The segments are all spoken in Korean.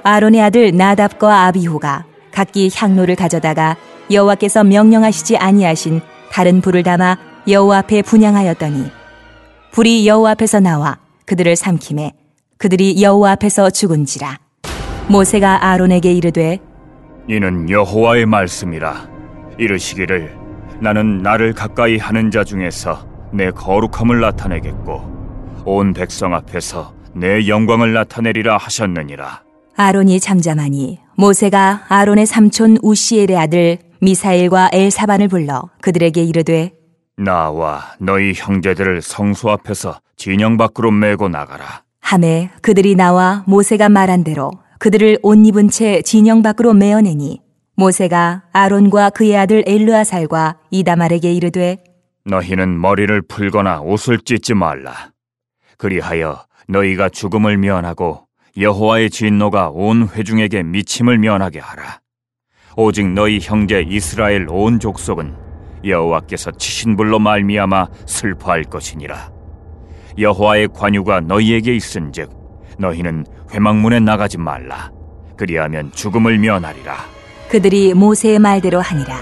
아론의 아들 나답과 아비후가 각기 향로를 가져다가 여호와께서 명령하시지 아니하신 다른 불을 담아 여호와 앞에 분향하였더니 불이 여호와 앞에서 나와 그들을 삼키매 그들이 여호와 앞에서 죽은지라. 모세가 아론에게 이르되 이는 여호와의 말씀이라. 이르시기를 나는 나를 가까이 하는 자 중에서 내 거룩함을 나타내겠고 온 백성 앞에서 내 영광을 나타내리라 하셨느니라. 아론이 잠잠하니 모세가 아론의 삼촌 우시엘의 아들 미사엘과 엘사반을 불러 그들에게 이르되 나와 너희 형제들을 성소 앞에서 진영 밖으로 메고 나가라. 하매 그들이 나와 모세가 말한 대로 그들을 옷 입은 채 진영 밖으로 메어내니 모세가 아론과 그의 아들 엘르아살과 이다말에게 이르되 너희는 머리를 풀거나 옷을 찢지 말라. 그리하여 너희가 죽음을 면하고 여호와의 진노가 온 회중에게 미침을 면하게 하라. 오직 너희 형제 이스라엘 온 족속은 여호와께서 치신 불로 말미암아 슬퍼할 것이니라. 여호와의 관유가 너희에게 있은즉 너희는 회막문에 나가지 말라. 그리하면 죽음을 면하리라. 그들이 모세의 말대로 하니라.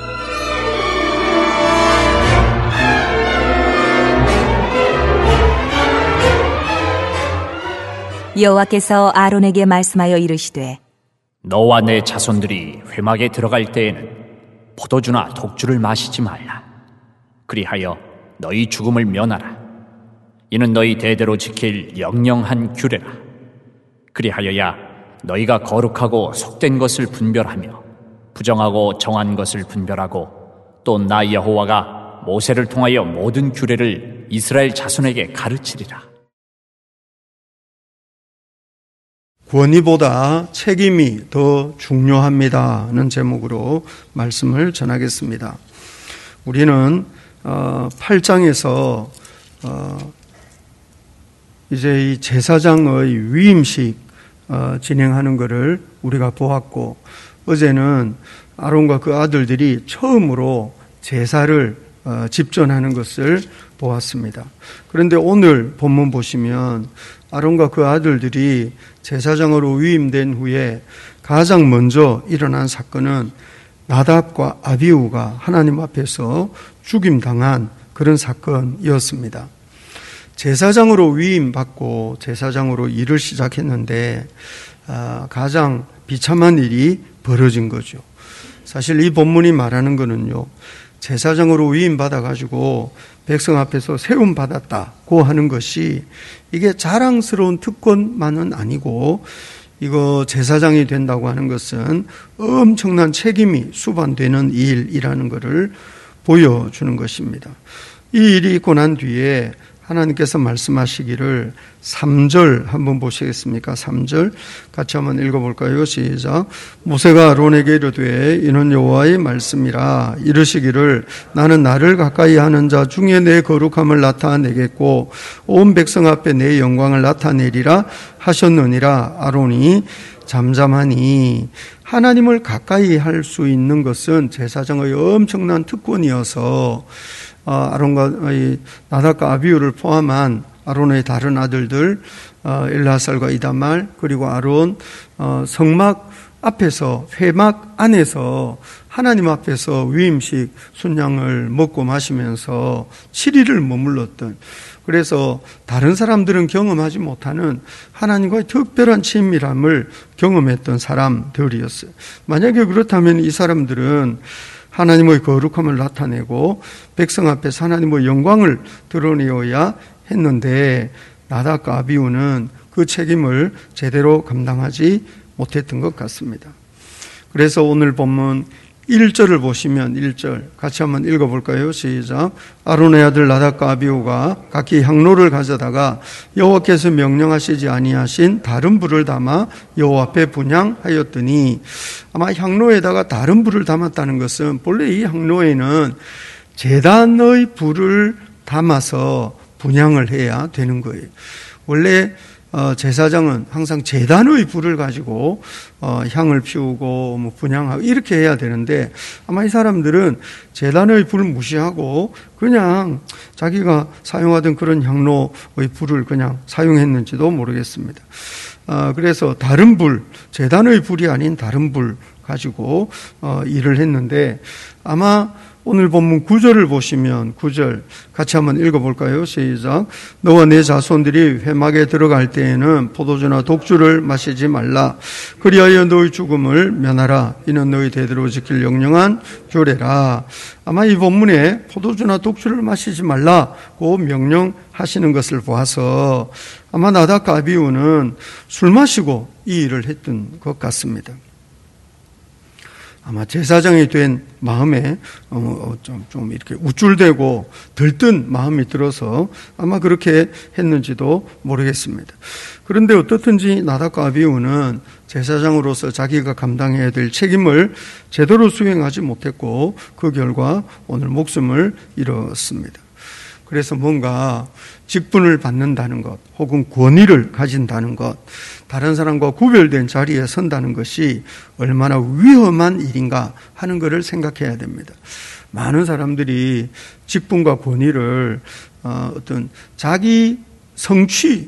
여호와께서 아론에게 말씀하여 이르시되 너와 내 자손들이 회막에 들어갈 때에는 포도주나 독주를 마시지 말라. 그리하여 너희 죽음을 면하라. 이는 너희 대대로 지킬 영영한 규례라. 그리하여야 너희가 거룩하고 속된 것을 분별하며 부정하고 정한 것을 분별하고 또 나 여호와가 모세를 통하여 모든 규례를 이스라엘 자손에게 가르치리라. 권위보다 책임이 더 중요합니다는 제목으로 말씀을 전하겠습니다. 우리는 8장에서 이제 이 제사장의 위임식 진행하는 것을 우리가 보았고, 어제는 아론과 그 아들들이 처음으로 제사를 집전하는 것을 보았습니다. 그런데 오늘 본문 보시면 아론과 그 아들들이 제사장으로 위임된 후에 가장 먼저 일어난 사건은 나답과 아비후가 하나님 앞에서 죽임당한 그런 사건이었습니다. 제사장으로 위임받고 제사장으로 일을 시작했는데 가장 비참한 일이 벌어진 거죠. 사실 이 본문이 말하는 거는요, 제사장으로 위임받아가지고 백성 앞에서 세움받았다고 하는 것이 이게 자랑스러운 특권만은 아니고, 이거 제사장이 된다고 하는 것은 엄청난 책임이 수반되는 일이라는 것을 보여주는 것입니다. 이 일이 있고 난 뒤에 하나님께서 말씀하시기를 3절 한번 보시겠습니까? 3절 같이 한번 읽어볼까요? 시작. 모세가 아론에게 이르되 이는 여호와의 말씀이라. 이르시기를 나는 나를 가까이 하는 자 중에 내 거룩함을 나타내겠고 온 백성 앞에 내 영광을 나타내리라 하셨느니라. 아론이 잠잠하니 하나님을 가까이 할 수 있는 것은 제사장의 엄청난 특권이어서 아론과 나답과 아비후를 포함한 아론의 다른 아들들 엘르아살과 이다말, 그리고 아론 성막 앞에서, 회막 안에서 하나님 앞에서 위임식 순양을 먹고 마시면서 7일을 머물렀던, 그래서 다른 사람들은 경험하지 못하는 하나님과의 특별한 친밀함을 경험했던 사람들이었어요. 만약에 그렇다면 이 사람들은 하나님의 거룩함을 나타내고 백성 앞에서 하나님의 영광을 드러내어야 했는데 나답과 아비후는 그 책임을 제대로 감당하지 못했던 것 같습니다. 그래서 오늘 본문 1절을 보시면 1절 같이 한번 읽어볼까요? 시작. 아론의 아들 나답과 아비후가 각기 향로를 가져다가 여호와께서 명령하시지 아니하신 다른 불을 담아 여호와 앞에 분향하였더니, 아마 향로에다가 다른 불을 담았다는 것은 본래 이 향로에는 제단의 불을 담아서 분향을 해야 되는 거예요. 원래 제사장은 항상 제단의 불을 가지고 향을 피우고 분향하고 이렇게 해야 되는데, 아마 이 사람들은 제단의 불을 무시하고 그냥 자기가 사용하던 그런 향로의 불을 그냥 사용했는지도 모르겠습니다. 그래서 다른 불, 제단의 불이 아닌 다른 불 가지고 일을 했는데, 아마 오늘 본문 9절을 보시면 9절 같이 한번 읽어볼까요? 시작. 너와 내 자손들이 회막에 들어갈 때에는 포도주나 독주를 마시지 말라. 그리하여 너의 죽음을 면하라. 이는 너희 대대로 지킬 영영한 규례라. 아마 이 본문에 포도주나 독주를 마시지 말라고 명령하시는 것을 보아서 아마 나답과 아비후는 술 마시고 이 일을 했던 것 같습니다. 아마 제사장이 된 마음에 좀 이렇게 우쭐대고 들뜬 마음이 들어서 아마 그렇게 했는지도 모르겠습니다. 그런데 어떻든지 나답과 아비후는 제사장으로서 자기가 감당해야 될 책임을 제대로 수행하지 못했고 그 결과 오늘 목숨을 잃었습니다. 그래서 뭔가 직분을 받는다는 것 혹은 권위를 가진다는 것, 다른 사람과 구별된 자리에 선다는 것이 얼마나 위험한 일인가 하는 것을 생각해야 됩니다. 많은 사람들이 직분과 권위를 어떤 자기 성취의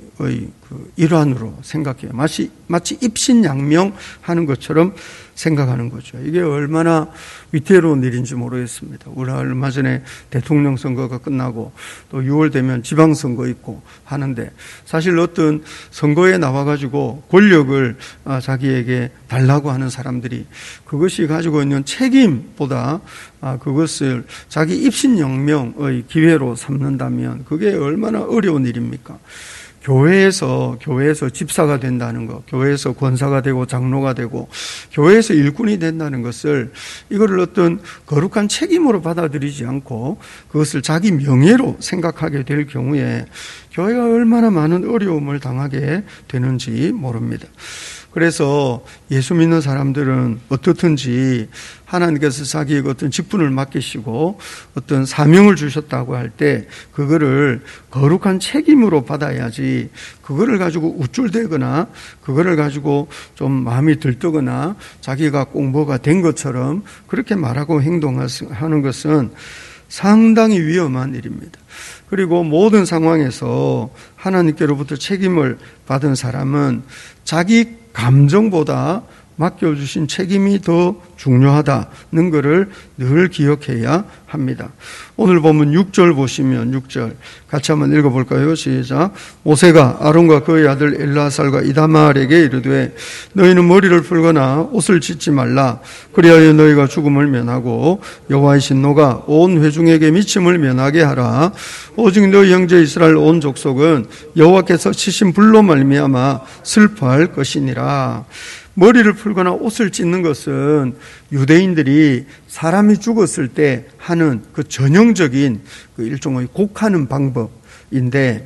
그 일환으로 생각해요. 마치 입신양명하는 것처럼 생각하는 거죠. 이게 얼마나 위태로운 일인지 모르겠습니다. 우리 얼마 전에 대통령 선거가 끝나고 또 6월 되면 지방선거 있고 하는데, 사실 어떤 선거에 나와가지고 권력을 자기에게 달라고 하는 사람들이 그것이 가지고 있는 책임보다 그것을 자기 입신양명의 기회로 삼는다면 그게 얼마나 어려운 일입니까? 교회에서 집사가 된다는 것, 교회에서 권사가 되고 장로가 되고 교회에서 일꾼이 된다는 것을, 이거를 어떤 거룩한 책임으로 받아들이지 않고 그것을 자기 명예로 생각하게 될 경우에 교회가 얼마나 많은 어려움을 당하게 되는지 모릅니다. 그래서 예수 믿는 사람들은 어떻든지 하나님께서 자기에게 어떤 직분을 맡기시고 어떤 사명을 주셨다고 할 때 그거를 거룩한 책임으로 받아야지, 그거를 가지고 우쭐대거나 그거를 가지고 좀 마음이 들뜨거나 자기가 꼭 뭐가 된 것처럼 그렇게 말하고 행동하는 것은 상당히 위험한 일입니다. 그리고 모든 상황에서 하나님께로부터 책임을 받은 사람은 자기 감정보다 맡겨주신 책임이 더 중요하다는 것을 늘 기억해야 합니다. 오늘 보면 6절 보시면 6절 같이 한번 읽어볼까요? 시작. 모세가 아론과 그의 아들 엘르아살과 이다말에게 이르되 너희는 머리를 풀거나 옷을 찢지 말라. 그리하여 너희가 죽음을 면하고 여호와의 진노가 온 회중에게 미침을 면하게 하라. 오직 너희 형제 이스라엘 온 족속은 여호와께서 치신 불로 말미암아 슬퍼할 것이니라. 머리를 풀거나 옷을 찢는 것은 유대인들이 사람이 죽었을 때 하는 그 전형적인 그 일종의 곡하는 방법인데,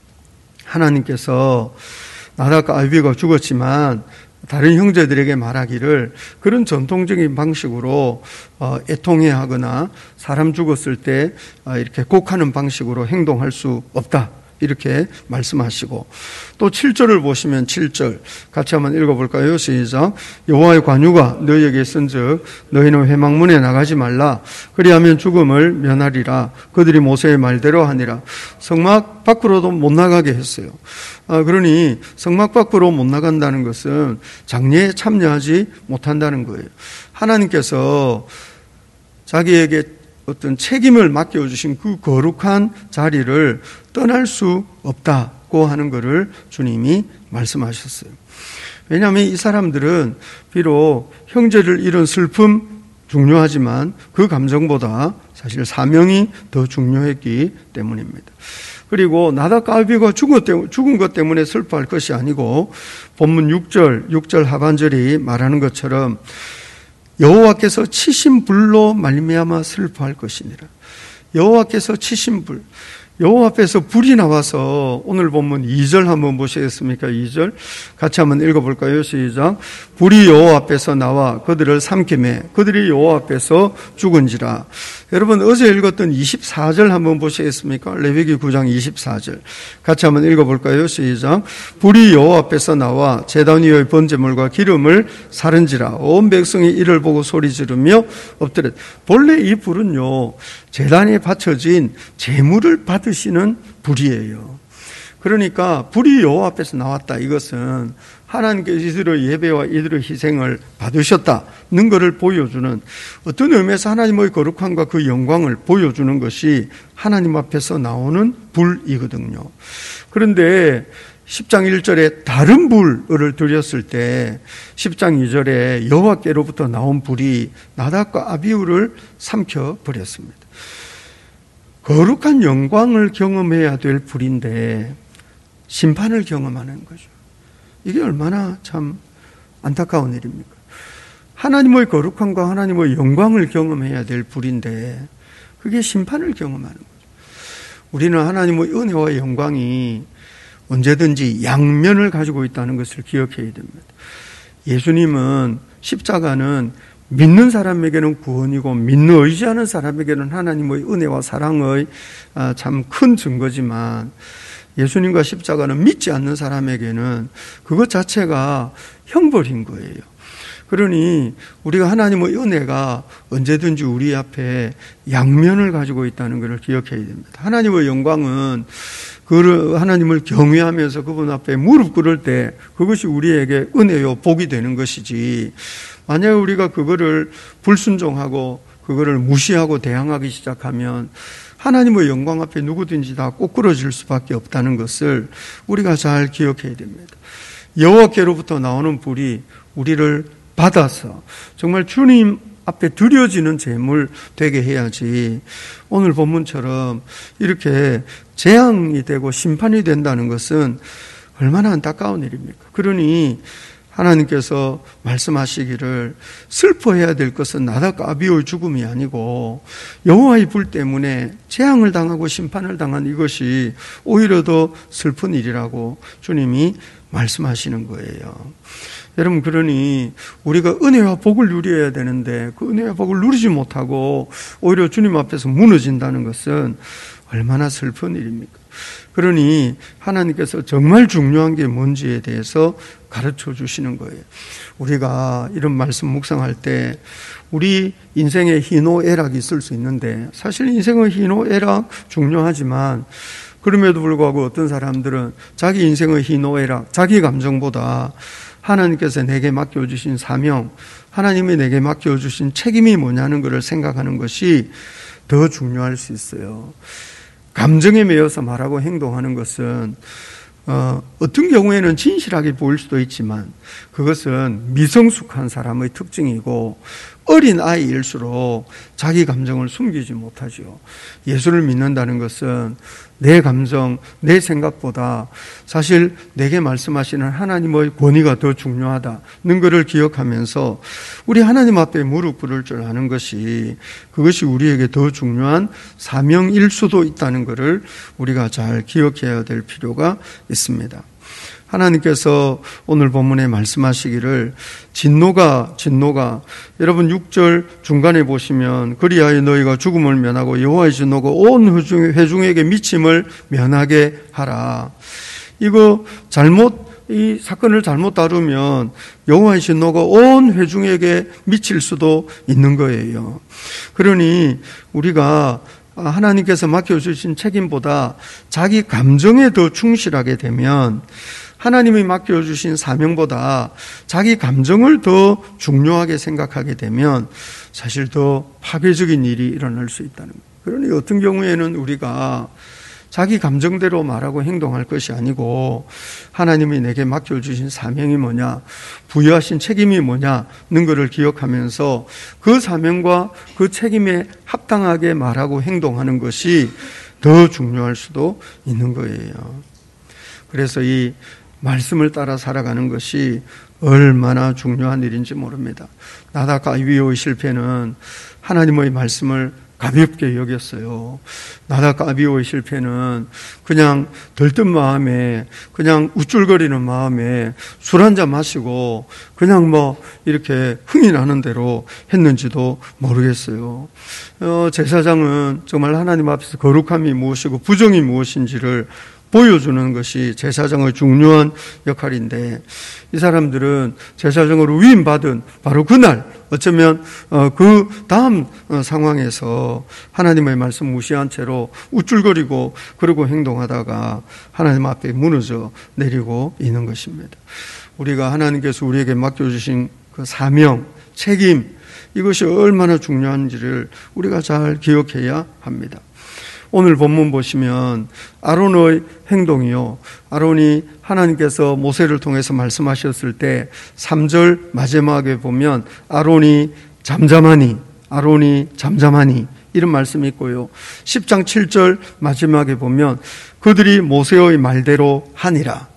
하나님께서 나답과 아비후가 죽었지만 다른 형제들에게 말하기를 그런 전통적인 방식으로 애통해하거나 사람 죽었을 때 이렇게 곡하는 방식으로 행동할 수 없다, 이렇게 말씀하시고, 또 7절을 보시면 7절 같이 한번 읽어볼까요? 시작. 여호와의 관유가 너희에게 있은즉 너희는 회막문에 나가지 말라. 그리하면 죽음을 면하리라. 그들이 모세의 말대로 하니라. 성막 밖으로도 못 나가게 했어요. 그러니 성막 밖으로 못 나간다는 것은 장례에 참여하지 못한다는 거예요. 하나님께서 자기에게 어떤 책임을 맡겨주신 그 거룩한 자리를 떠날 수 없다고 하는 것을 주님이 말씀하셨어요. 왜냐하면 이 사람들은 비록 형제를 잃은 슬픔 중요하지만 그 감정보다 사실 사명이 더 중요했기 때문입니다. 그리고 나답과 아비후가 죽은 것 때문에 슬퍼할 것이 아니고 본문 6절 하반절이 말하는 것처럼 여호와께서 치신 불로 말미암아 슬퍼할 것이니라. 여호와께서 치신 불, 여호와 앞에서 불이 나와서, 오늘 본문 2절 한번 보시겠습니까? 2절 같이 한번 읽어볼까요? 시작. 불이 여호와 앞에서 나와 그들을 삼키매 그들이 여호와 앞에서 죽은지라. 여러분 어제 읽었던 24절 한번 보시겠습니까? 레위기 9장 24절 같이 한번 읽어볼까요? 시작. 불이 여호와 앞에서 나와 제단 위의 번제물과 기름을 사른지라. 온 백성이 이를 보고 소리 지르며 엎드렸. 본래 이 불은요 제단에 바쳐진 제물을 받으시는 불이에요. 그러니까 불이 여호와 앞에서 나왔다. 이것은 하나님께서 이들의 예배와 이들의 희생을 받으셨다는 것을 보여주는, 어떤 의미에서 하나님의 거룩함과 그 영광을 보여주는 것이 하나님 앞에서 나오는 불이거든요. 그런데 10장 1절에 다른 불을 드렸을 때 10장 2절에 여호와께로부터 나온 불이 나답과 아비후를 삼켜버렸습니다. 거룩한 영광을 경험해야 될 불인데 심판을 경험하는 거죠. 이게 얼마나 참 안타까운 일입니까? 하나님의 거룩함과 하나님의 영광을 경험해야 될 불인데 그게 심판을 경험하는 거죠. 우리는 하나님의 은혜와 영광이 언제든지 양면을 가지고 있다는 것을 기억해야 됩니다. 예수님은 십자가는 믿는 사람에게는 구원이고 믿는 의지하는 사람에게는 하나님의 은혜와 사랑의 참 큰 증거지만, 예수님과 십자가는 믿지 않는 사람에게는 그것 자체가 형벌인 거예요. 그러니 우리가 하나님의 은혜가 언제든지 우리 앞에 양면을 가지고 있다는 것을 기억해야 됩니다. 하나님의 영광은 하나님을 경외하면서 그분 앞에 무릎 꿇을 때 그것이 우리에게 은혜요 복이 되는 것이지, 만약에 우리가 그거를 불순종하고 그거를 무시하고 대항하기 시작하면 하나님의 영광 앞에 누구든지 다 꼬꾸러질 수밖에 없다는 것을 우리가 잘 기억해야 됩니다. 여호와께로부터 나오는 불이 우리를 받아서 정말 주님 앞에 드려지는 제물 되게 해야지, 오늘 본문처럼 이렇게 재앙이 되고 심판이 된다는 것은 얼마나 안타까운 일입니까? 그러니 하나님께서 말씀하시기를 슬퍼해야 될 것은 나답과 아비후의 죽음이 아니고 여호와의 불 때문에 재앙을 당하고 심판을 당한 이것이 오히려 더 슬픈 일이라고 주님이 말씀하시는 거예요. 여러분, 그러니 우리가 은혜와 복을 누려야 되는데 그 은혜와 복을 누리지 못하고 오히려 주님 앞에서 무너진다는 것은 얼마나 슬픈 일입니까? 그러니 하나님께서 정말 중요한 게 뭔지에 대해서 가르쳐 주시는 거예요. 우리가 이런 말씀 묵상할 때 우리 인생에 희노애락이 있을 수 있는데, 사실 인생의 희노애락 중요하지만 그럼에도 불구하고 어떤 사람들은 자기 인생의 희노애락, 자기 감정보다 하나님께서 내게 맡겨주신 사명, 하나님이 내게 맡겨주신 책임이 뭐냐는 것을 생각하는 것이 더 중요할 수 있어요. 감정에 매여서 말하고 행동하는 것은 어떤 경우에는 진실하게 보일 수도 있지만 그것은 미성숙한 사람의 특징이고 어린 아이일수록 자기 감정을 숨기지 못하죠. 예수를 믿는다는 것은 내 감정, 내 생각보다 사실 내게 말씀하시는 하나님의 권위가 더 중요하다는 것을 기억하면서 우리 하나님 앞에 무릎 꿇을 줄 아는 것이, 그것이 우리에게 더 중요한 사명일 수도 있다는 것을 우리가 잘 기억해야 될 필요가 있습니다. 하나님께서 오늘 본문에 말씀하시기를 진노가 여러분 6절 중간에 보시면 그리하여 너희가 죽음을 면하고 여호와의 진노가 온 회중에게 미침을 면하게 하라. 이거 이 사건을 잘못 다루면 여호와의 진노가 온 회중에게 미칠 수도 있는 거예요. 그러니 우리가 하나님께서 맡겨주신 책임보다 자기 감정에 더 충실하게 되면, 하나님이 맡겨주신 사명보다 자기 감정을 더 중요하게 생각하게 되면 사실 더 파괴적인 일이 일어날 수 있다는 거예요. 그러니 어떤 경우에는 우리가 자기 감정대로 말하고 행동할 것이 아니고 하나님이 내게 맡겨주신 사명이 뭐냐, 부여하신 책임이 뭐냐는 것을 기억하면서 그 사명과 그 책임에 합당하게 말하고 행동하는 것이 더 중요할 수도 있는 거예요. 그래서 이 말씀을 따라 살아가는 것이 얼마나 중요한 일인지 모릅니다. 나답과 아비후의 실패는 하나님의 말씀을 가볍게 여겼어요. 나답과 아비후의 실패는 그냥 들뜬 마음에, 그냥 우쭐거리는 마음에 술 한잔 마시고 그냥 이렇게 흥이 나는 대로 했는지도 모르겠어요. 제사장은 정말 하나님 앞에서 거룩함이 무엇이고 부정이 무엇인지를 보여주는 것이 제사장의 중요한 역할인데, 이 사람들은 제사장으로 위임받은 바로 그날, 어쩌면 그 다음 상황에서 하나님의 말씀 무시한 채로 우쭐거리고 그러고 행동하다가 하나님 앞에 무너져 내리고 있는 것입니다. 우리가 하나님께서 우리에게 맡겨주신 그 사명, 책임, 이것이 얼마나 중요한지를 우리가 잘 기억해야 합니다. 오늘 본문 보시면 아론의 행동이요, 아론이 하나님께서 모세를 통해서 말씀하셨을 때 3절 마지막에 보면 아론이 잠잠하니 이런 말씀이 있고요, 10장 7절 마지막에 보면 그들이 모세의 말대로 하니라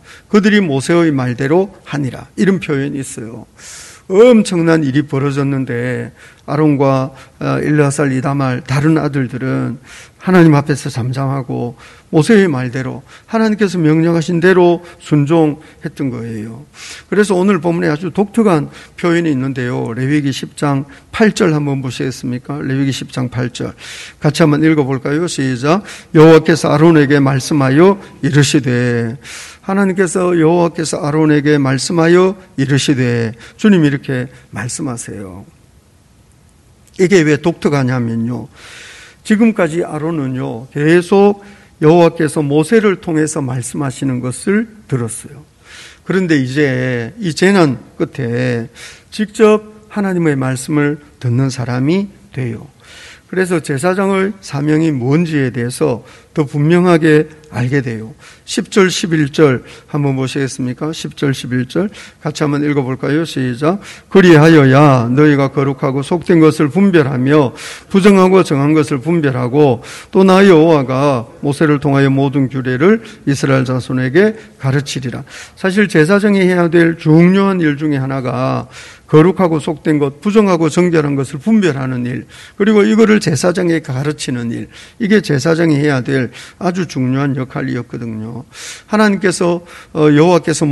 이런 표현이 있어요. 엄청난 일이 벌어졌는데 아론과 엘르아살, 이다말 다른 아들들은 하나님 앞에서 잠잠하고 모세의 말대로 하나님께서 명령하신 대로 순종했던 거예요. 그래서 오늘 본문에 아주 독특한 표현이 있는데요, 레위기 10장 8절 한번 보시겠습니까? 레위기 10장 8절 같이 한번 읽어볼까요? 시작. 여호와께서 아론에게 말씀하여 이르시되, 하나님께서 여호와께서 아론에게 말씀하여 이르시되, 주님이 이렇게 말씀하세요. 이게 왜 독특하냐면요, 지금까지 아론은요 계속 여호와께서 모세를 통해서 말씀하시는 것을 들었어요. 그런데 이제 이 재난 끝에 직접 하나님의 말씀을 듣는 사람이 돼요. 그래서 제사장의 사명이 뭔지에 대해서 더 분명하게 알게 돼요. 10절 11절 한번 보시겠습니까? 10절 11절 같이 한번 읽어볼까요? 시작. 그리하여야 너희가 거룩하고 속된 것을 분별하며 부정하고 정한 것을 분별하고 또 나 여호와가 모세를 통하여 모든 규례를 이스라엘 자손에게 가르치리라. 사실 제사장이 해야 될 중요한 일 중에 하나가 거룩하고 속된 것, 부정하고 정결한 것을 분별하는 일, 그리고 이거를 제사장에게 가르치는 일, 이게 제사장이 해야 될 아주 중요한 역할이었거든요. 하나님께서 여호와께서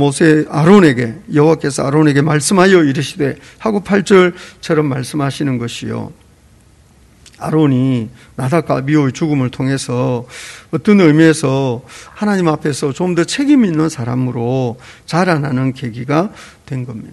아론에게 말씀하여 이르시되 하고 8절처럼 말씀하시는 것이요, 아론이 나답과 아비후의 죽음을 통해서 어떤 의미에서 하나님 앞에서 좀 더 책임 있는 사람으로 자라나는 계기가 된 겁니다.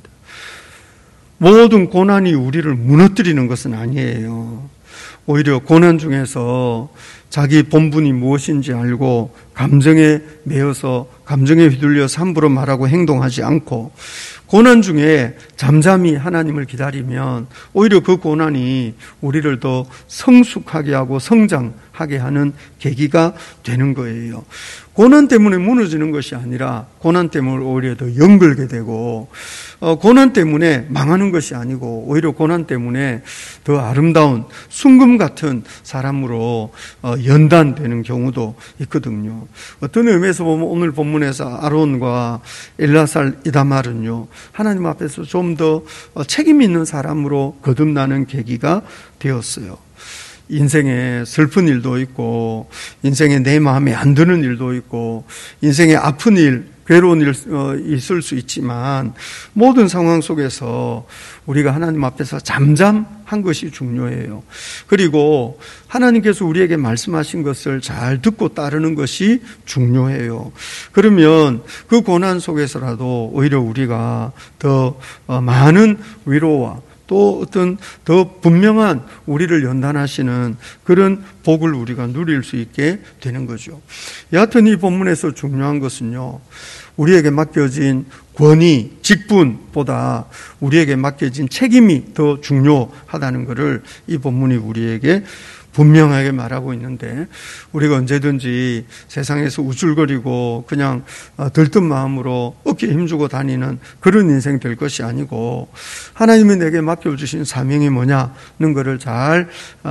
모든 고난이 우리를 무너뜨리는 것은 아니에요. 오히려 고난 중에서 자기 본분이 무엇인지 알고 감정에 매여서 감정에 휘둘려서 함부로 말하고 행동하지 않고, 고난 중에 잠잠히 하나님을 기다리면 오히려 그 고난이 우리를 더 성숙하게 하고 성장하게 하는 계기가 되는 거예요. 고난 때문에 무너지는 것이 아니라 고난 때문에 오히려 더 연결게 되고, 고난 때문에 망하는 것이 아니고 오히려 고난 때문에 더 아름다운 순금 같은 사람으로 연단되는 경우도 있거든요. 어떤 의미에서 보면 오늘 본문에서 아론과 엘르아살, 이다말은요 하나님 앞에서 좀 더 책임 있는 사람으로 거듭나는 계기가 되었어요. 인생에 슬픈 일도 있고, 인생에 내 마음에 안 드는 일도 있고, 인생에 아픈 일, 괴로운 일 있을 수 있지만 모든 상황 속에서 우리가 하나님 앞에서 잠잠한 것이 중요해요. 그리고 하나님께서 우리에게 말씀하신 것을 잘 듣고 따르는 것이 중요해요. 그러면 그 고난 속에서라도 오히려 우리가 더 많은 위로와 또 어떤 더 분명한 우리를 연단하시는 그런 복을 우리가 누릴 수 있게 되는 거죠. 여하튼 이 본문에서 중요한 것은요, 우리에게 맡겨진 권위, 직분보다 우리에게 맡겨진 책임이 더 중요하다는 것을 이 본문이 우리에게 분명하게 말하고 있는데, 우리가 언제든지 세상에서 우쭐거리고 그냥 들뜬 마음으로 어깨에 힘주고 다니는 그런 인생 될 것이 아니고, 하나님이 내게 맡겨주신 사명이 뭐냐는 것을 잘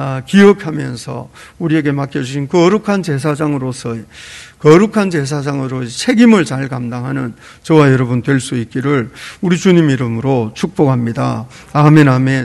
기억하면서 우리에게 맡겨주신 거룩한 제사장으로서의 책임을 잘 감당하는 저와 여러분 될 수 있기를 우리 주님 이름으로 축복합니다. 아멘, 아멘.